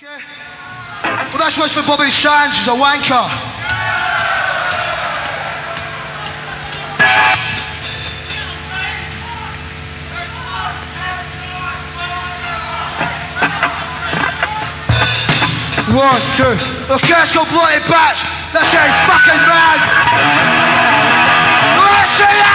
Okay. Well, that's what's for Bobby Sands, who's a wanker. One, two. Okay, let's go bloody batch. Let's say fucking man. Let's say